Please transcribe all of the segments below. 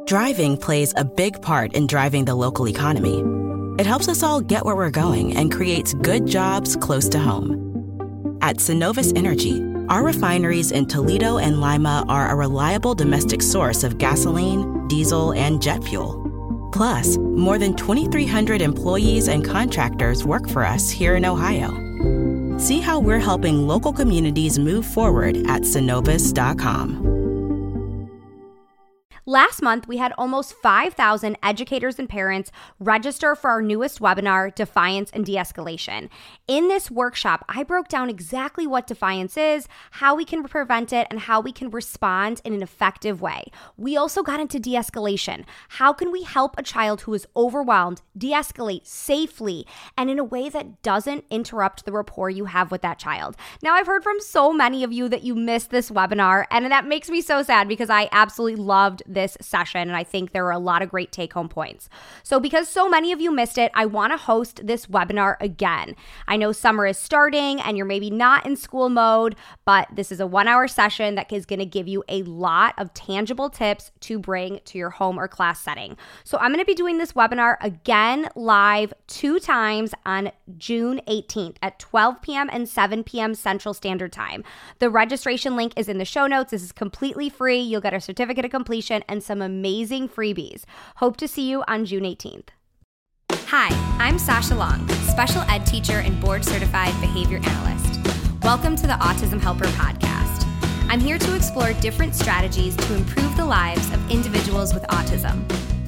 Driving plays a big part in driving the local economy. It helps us all get where we're going and creates good jobs close to home. At Synovus Energy, our refineries in Toledo and Lima are a reliable domestic source of gasoline, diesel, and jet fuel. Plus, more than 2,300 employees and contractors work for us here in Ohio. See how we're helping local communities move forward at Synovus.com. Last month, we had almost 5,000 educators and parents register for our newest webinar, Defiance and De-Escalation. In this workshop, I broke down exactly what defiance is, how we can prevent it, and how we can respond in an effective way. We also got into de-escalation. How can we help a child who is overwhelmed de-escalate safely and in a way that doesn't interrupt the rapport you have with that child? Now, I've heard from so many of you that you missed this webinar, and that makes me so sad because I absolutely loved this session, and I think there were a lot of great take-home points. So because so many of you missed it, I want to host this webinar again. I know summer is starting and you're maybe not in school mode, but this is a 1-hour session that is going to give you a lot of tangible tips to bring to your home or class setting. So I'm going to be doing this webinar again live 2 times on June 18th at 12 p.m. and 7 p.m. Central Standard Time. The registration link is in the show notes. This is completely free. You'll get a certificate of completion and some amazing freebies. Hope to see you on June 18th. Hi, I'm Sasha Long, special ed teacher and board-certified behavior analyst. Welcome to the Autism Helper podcast. I'm here to explore different strategies to improve the lives of individuals with autism.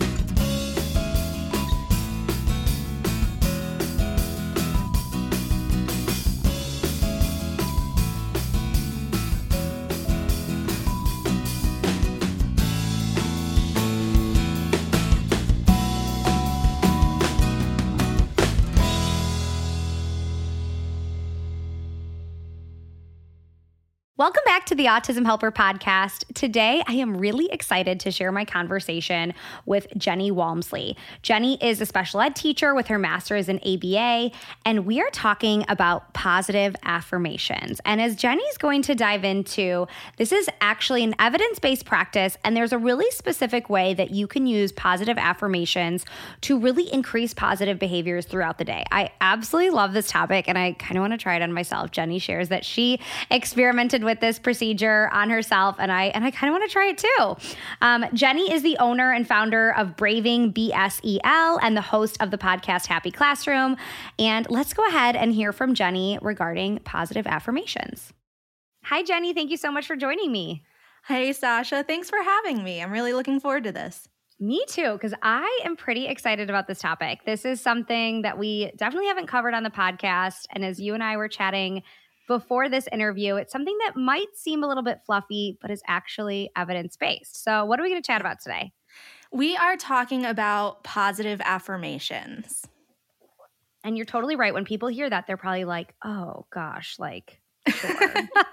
Welcome back to the Autism Helper podcast. Today, I am really excited to share my conversation with Jenny Walmsley. Jenny is a special ed teacher with her master's in ABA, and we are talking about positive affirmations. And as Jenny's going to dive into, this is actually an evidence-based practice, and there's a really specific way that you can use positive affirmations to really increase positive behaviors throughout the day. I absolutely love this topic, and I kind of want to try it on myself. Jenny shares that she experimented with this procedure on herself, and I kind of want to try it too. Jenny is the owner and founder of Braving BSEL and the host of the podcast Happy Classroom. And let's go ahead and hear from Jenny regarding positive affirmations. Hi, Jenny. Thank you so much for joining me. Hey, Sasha. Thanks for having me. I'm really looking forward to this. Me too, because I am pretty excited about this topic. This is something that we definitely haven't covered on the podcast. And as you and I were chatting before this interview, it's something that might seem a little bit fluffy, but is actually evidence-based. So what are we going to chat about today? We are talking about positive affirmations. And you're totally right. When people hear that, they're probably like, oh gosh, like, sure.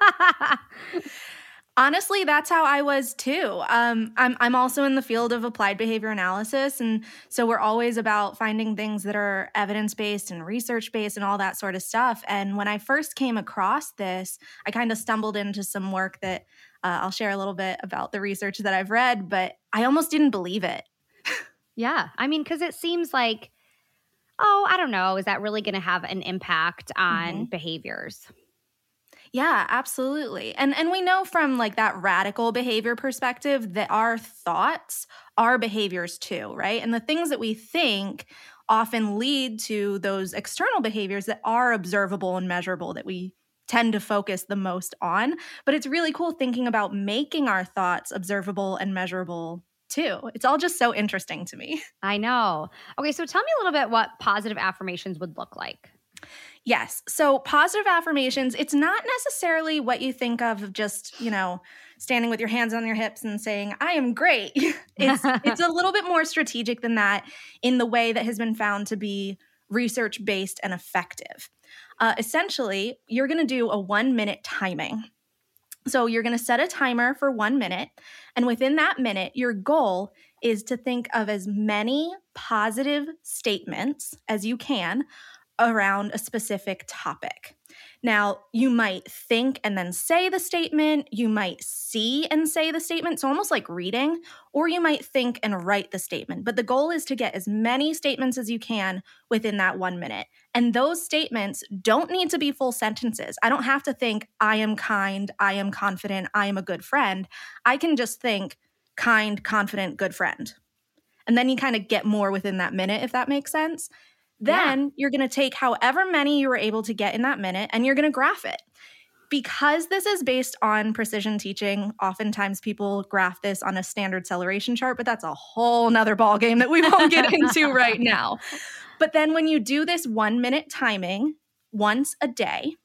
Honestly, that's how I was too. I'm also in the field of applied behavior analysis, and so we're always about finding things that are evidence-based and research-based and all that sort of stuff. And when I first came across this, I kind of stumbled into some work that I'll share a little bit about the research that I've read, but I almost didn't believe it. Yeah, I mean, because it seems like, oh, I don't know, is that really going to have an impact on behaviors? Yeah, absolutely. And we know from like that radical behavior perspective that our thoughts are behaviors too, right? And the things that we think often lead to those external behaviors that are observable and measurable that we tend to focus the most on. But it's really cool thinking about making our thoughts observable and measurable too. It's all just so interesting to me. I know. Okay, so tell me a little bit what positive affirmations would look like. Yes. So positive affirmations, it's not necessarily what you think of just, standing with your hands on your hips and saying, I am great. It's a little bit more strategic than that in the way that has been found to be research-based and effective. Essentially, you're going to do a 1-minute timing. So you're going to set a timer for 1 minute. And within that minute, your goal is to think of as many positive statements as you can around a specific topic. Now, you might think and then say the statement, you might see and say the statement, so almost like reading, or you might think and write the statement. But the goal is to get as many statements as you can within that 1 minute. And those statements don't need to be full sentences. I don't have to think, I am kind, I am confident, I am a good friend. I can just think, kind, confident, good friend. And then you kind of get more within that minute, if that makes sense. Then you're going to take however many you were able to get in that minute and you're going to graph it. Because this is based on precision teaching, oftentimes people graph this on a standard acceleration chart, but that's a whole nother ballgame that we won't get into right now. But then when you do this 1 minute timing once a day,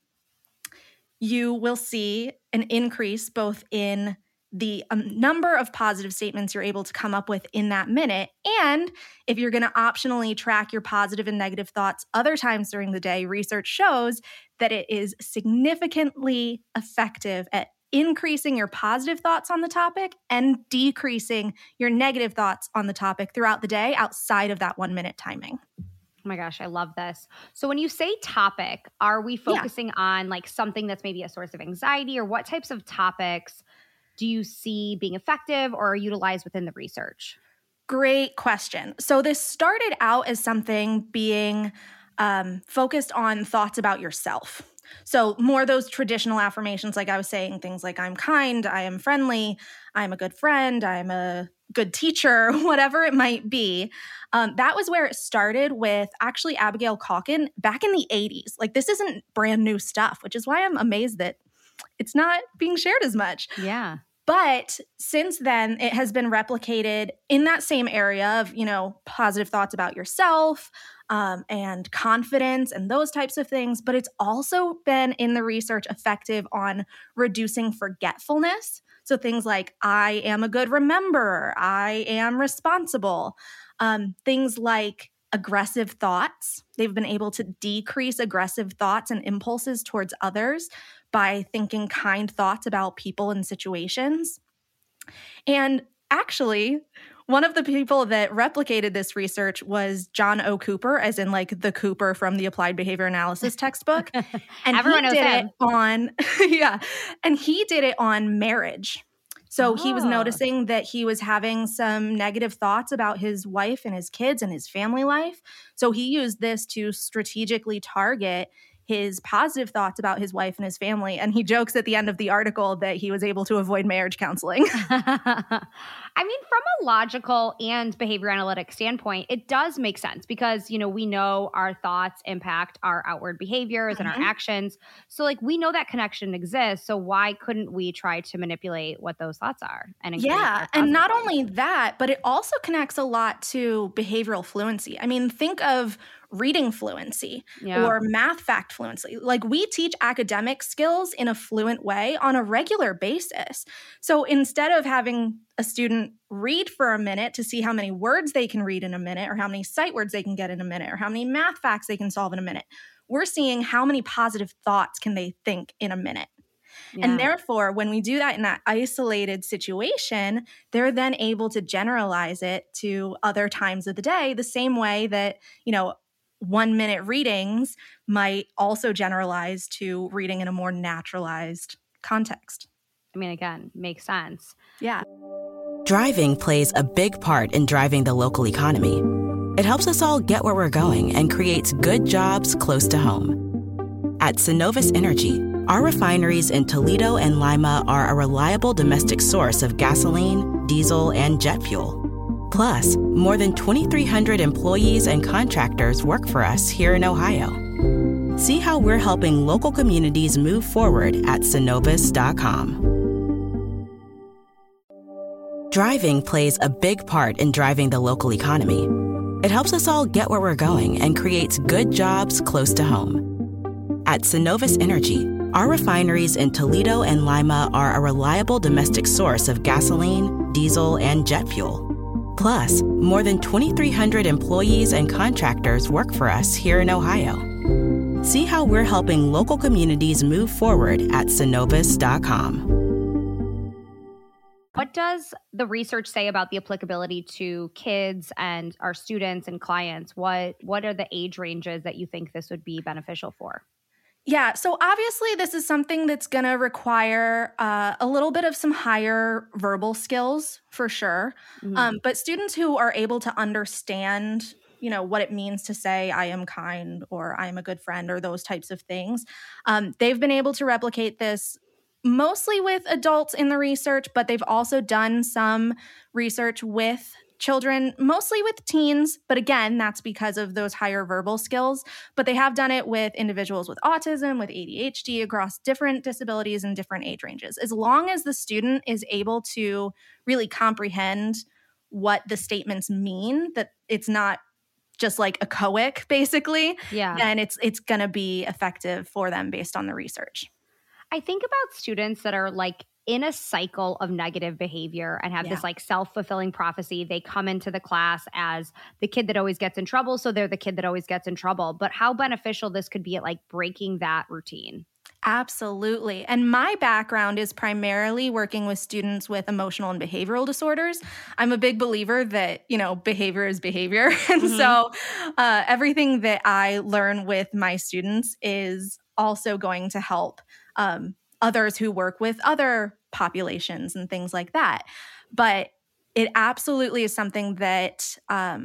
you will see an increase both in the number of positive statements you're able to come up with in that minute. And if you're going to optionally track your positive and negative thoughts other times during the day, research shows that it is significantly effective at increasing your positive thoughts on the topic and decreasing your negative thoughts on the topic throughout the day outside of that 1 minute timing. Oh my gosh, I love this. So when you say topic, are we focusing on like something that's maybe a source of anxiety, or what types of topics do you see being effective or utilized within the research? Great question. So this started out as something being focused on thoughts about yourself. So more those traditional affirmations, like I was saying, things like I'm kind, I am friendly, I'm a good friend, I'm a good teacher, whatever it might be. That was where it started with actually Abigail Calkin back in the 80s. Like this isn't brand new stuff, which is why I'm amazed that it's not being shared as much. Yeah. But since then, it has been replicated in that same area of, positive thoughts about yourself and confidence and those types of things. But it's also been in the research effective on reducing forgetfulness. So things like, I am a good rememberer, I am responsible, things like aggressive thoughts. They've been able to decrease aggressive thoughts and impulses towards others by thinking kind thoughts about people and situations. And actually, one of the people that replicated this research was John O. Cooper, as in like the Cooper from the Applied Behavior Analysis textbook. And everyone knows him. And he did it on marriage. So he was noticing that he was having some negative thoughts about his wife and his kids and his family life. So he used this to strategically target his positive thoughts about his wife and his family. And he jokes at the end of the article that he was able to avoid marriage counseling. I mean, from a logical and behavior analytic standpoint, it does make sense because, we know our thoughts impact our outward behaviors and our actions. So like we know that connection exists. So why couldn't we try to manipulate what those thoughts are? And and not only that, but it also connects a lot to behavioral fluency. I mean, think of reading fluency or math fact fluency. Like we teach academic skills in a fluent way on a regular basis. So instead of having a student read for a minute to see how many words they can read in a minute or how many sight words they can get in a minute or how many math facts they can solve in a minute, we're seeing how many positive thoughts can they think in a minute. Yeah. And therefore, when we do that in that isolated situation, they're then able to generalize it to other times of the day, the same way that, 1 minute readings might also generalize to reading in a more naturalized context. I mean, again, makes sense. Yeah. Driving plays a big part in driving the local economy. It helps us all get where we're going and creates good jobs close to home. At Synovus Energy, our refineries in Toledo and Lima are a reliable domestic source of gasoline, diesel, and jet fuel. Plus, more than 2,300 employees and contractors work for us here in Ohio. See how we're helping local communities move forward at Synovus.com. Driving plays a big part in driving the local economy. It helps us all get where we're going and creates good jobs close to home. At Synovus Energy, our refineries in Toledo and Lima are a reliable domestic source of gasoline, diesel, and jet fuel. Plus, more than 2,300 employees and contractors work for us here in Ohio. See how we're helping local communities move forward at Synovus.com. What does the research say about the applicability to kids and our students and clients? What are the age ranges that you think this would be beneficial for? Yeah, so obviously this is something that's going to require a little bit of some higher verbal skills for sure. But students who are able to understand, what it means to say I am kind or I am a good friend or those types of things, they've been able to replicate this mostly with adults in the research, but they've also done some research with children, mostly with teens, but again, that's because of those higher verbal skills. But they have done it with individuals with autism, with ADHD, across different disabilities and different age ranges. As long as the student is able to really comprehend what the statements mean, that it's not just like echoic, basically, then it's going to be effective for them based on the research. I think about students that are like in a cycle of negative behavior and have this like self-fulfilling prophecy. They come into the class as the kid that always gets in trouble, so they're the kid that always gets in trouble. But how beneficial this could be at like breaking that routine. Absolutely. And my background is primarily working with students with emotional and behavioral disorders. I'm a big believer that, behavior is behavior. And so everything that I learn with my students is also going to help others who work with other populations and things like that. But it absolutely is something that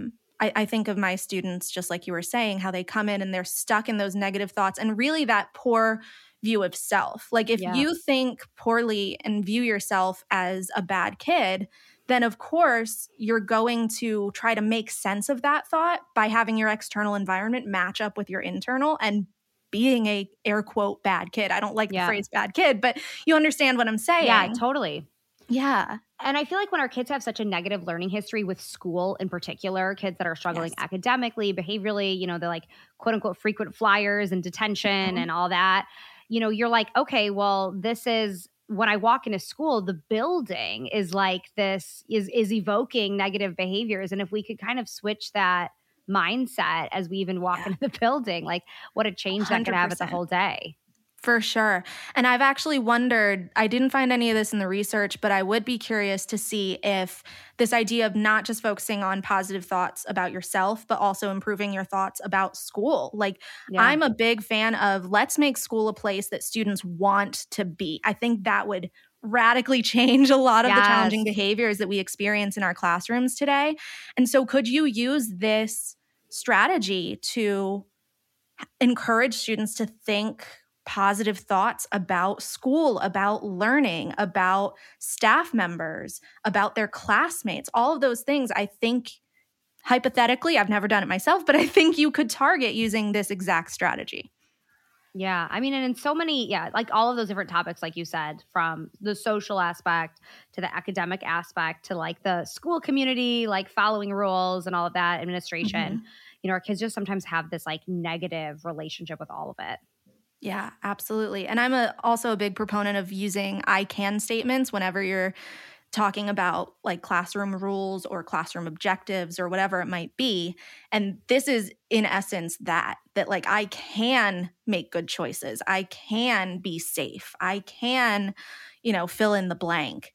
I think of my students, just like you were saying, how they come in and they're stuck in those negative thoughts and really that poor view of self. Like if you think poorly and view yourself as a bad kid, then of course you're going to try to make sense of that thought by having your external environment match up with your internal and being a air quote bad kid. I don't like the phrase bad kid, but you understand what I'm saying. Yeah, totally. Yeah. And I feel like when our kids have such a negative learning history with school in particular, kids that are struggling academically, behaviorally, they're like quote unquote frequent flyers and detention and all that, you're like, okay, well, this is when I walk into school, the building is like this is evoking negative behaviors. And if we could kind of switch that mindset as we even walk into the building, like what a change that could have at the whole day. For sure. And I've actually wondered, I didn't find any of this in the research, but I would be curious to see if this idea of not just focusing on positive thoughts about yourself, but also improving your thoughts about school. Like I'm a big fan of let's make school a place that students want to be. I think that would radically change a lot of the challenging behaviors that we experience in our classrooms today. And so could you use this strategy to encourage students to think positive thoughts about school, about learning, about staff members, about their classmates, all of those things? I think hypothetically, I've never done it myself, but I think you could target using this exact strategy. Yeah. I mean, and in so many, like all of those different topics, like you said, from the social aspect to the academic aspect to like the school community, like following rules and all of that, administration, our kids just sometimes have this like negative relationship with all of it. Yeah, absolutely. And I'm also a big proponent of using I can statements whenever you're talking about like classroom rules or classroom objectives or whatever it might be. And this is in essence that like I can make good choices. I can be safe. I can, fill in the blank.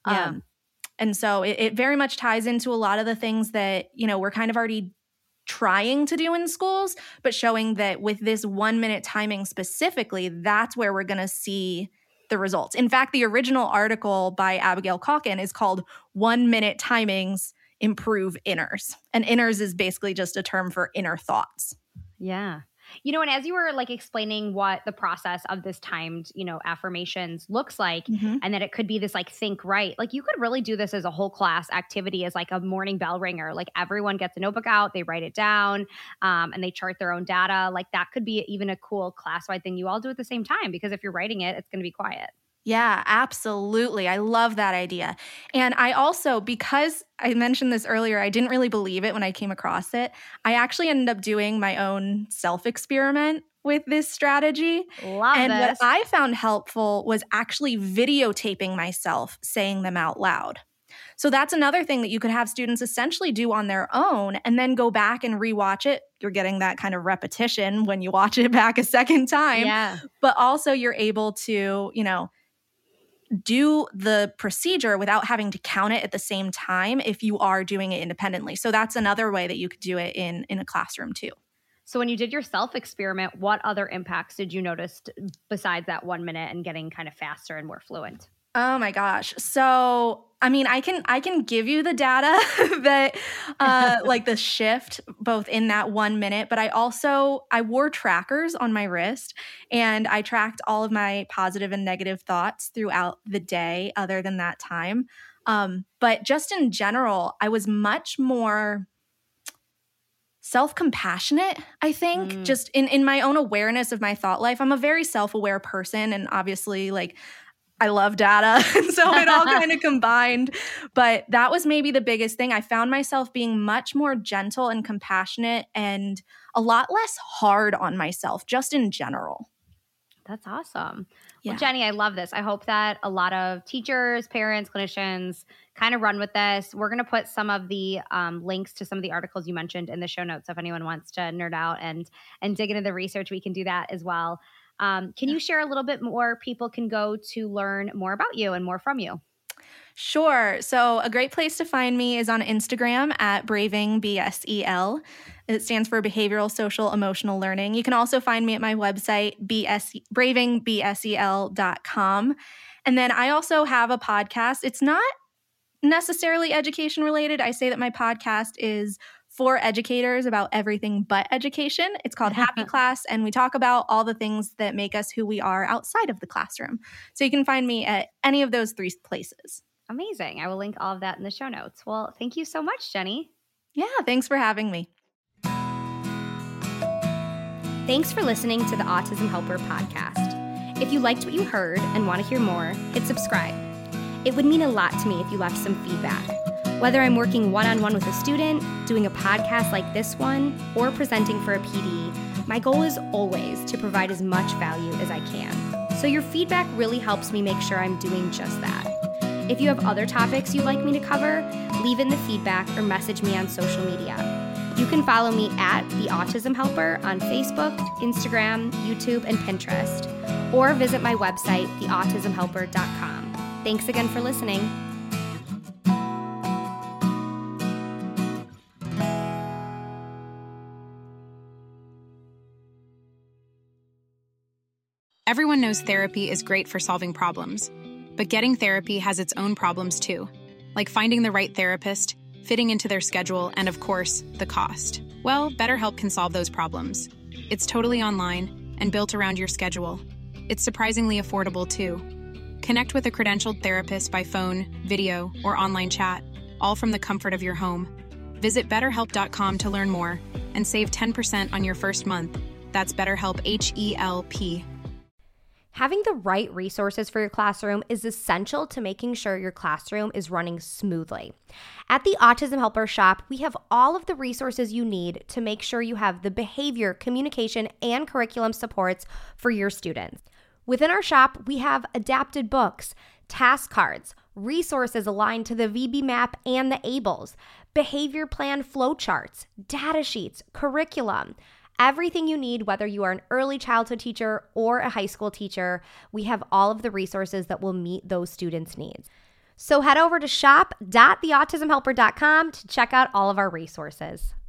And so it very much ties into a lot of the things that, we're kind of already trying to do in schools, but showing that with this 1 minute timing specifically, that's where we're going to see the results. In fact, the original article by Abigail Calkin is called 1 minute timings improve inners. And inners is basically just a term for inner thoughts. Yeah. And as you were like explaining what the process of this timed, affirmations looks like, and that it could be this like think right, like you could really do this as a whole class activity as like a morning bell ringer. Like everyone gets a notebook out, they write it down, and they chart their own data. Like that could be even a cool class-wide thing you all do at the same time, because if you're writing it, it's going to be quiet. Yeah, absolutely. I love that idea. And I also, because I mentioned this earlier, I didn't really believe it when I came across it. I actually ended up doing my own self-experiment with this strategy. Love this. What I found helpful was actually videotaping myself saying them out loud. So that's another thing that you could have students essentially do on their own and then go back and rewatch it. You're getting that kind of repetition when you watch it back a second time. Yeah. But also you're able to, do the procedure without having to count it at the same time if you are doing it independently. So that's another way that you could do it in a classroom too. So when you did your self-experiment, what other impacts did you notice besides that 1 minute and getting kind of faster and more fluent? Oh my gosh. So, I mean, I can give you the data that like the shift both in that 1 minute, but I wore trackers on my wrist and I tracked all of my positive and negative thoughts throughout the day other than that time. But just in general, I was much more self-compassionate, I think, just in my own awareness of my thought life. I'm a very self-aware person, and obviously like I love data, and so it all kind of combined. But that was maybe the biggest thing. I found myself being much more gentle and compassionate and a lot less hard on myself, just in general. That's awesome. Yeah. Well, Jenny, I love this. I hope that a lot of teachers, parents, clinicians kind of run with this. We're going to put some of the links to some of the articles you mentioned in the show notes. So if anyone wants to nerd out and dig into the research, we can do that as well. Can you share a little bit more people can go to learn more about you and more from you? Sure. So a great place to find me is on Instagram at BravingBSEL. It stands for Behavioral Social Emotional Learning. You can also find me at my website, bravingbsel.com. And then I also have a podcast. It's not necessarily education related. I say that my podcast is for educators about everything but education. It's called Happy Class, and we talk about all the things that make us who we are outside of the classroom. So you can find me at any of those 3 places. Amazing. I will link all of that in the show notes. Well, thank you so much, Jenny. Yeah, thanks for having me. Thanks for listening to the Autism Helper podcast. If you liked what you heard and want to hear more, hit subscribe. It would mean a lot to me if you left some feedback. Whether I'm working one-on-one with a student, doing a podcast like this one, or presenting for a PD, my goal is always to provide as much value as I can. So your feedback really helps me make sure I'm doing just that. If you have other topics you'd like me to cover, leave in the feedback or message me on social media. You can follow me at The Autism Helper on Facebook, Instagram, YouTube, and Pinterest, or visit my website, theautismhelper.com. Thanks again for listening. Everyone knows therapy is great for solving problems, but getting therapy has its own problems too, like finding the right therapist, fitting into their schedule, and of course, the cost. Well, BetterHelp can solve those problems. It's totally online and built around your schedule. It's surprisingly affordable too. Connect with a credentialed therapist by phone, video, or online chat, all from the comfort of your home. Visit BetterHelp.com to learn more and save 10% on your first month. That's BetterHelp, H-E-L-P. Having the right resources for your classroom is essential to making sure your classroom is running smoothly. At the Autism Helper Shop, we have all of the resources you need to make sure you have the behavior, communication, and curriculum supports for your students. Within our shop, we have adapted books, task cards, resources aligned to the VB map and the ABLES, behavior plan flowcharts, data sheets, curriculum. Everything you need, whether you are an early childhood teacher or a high school teacher, we have all of the resources that will meet those students' needs. So head over to shop.theautismhelper.com to check out all of our resources.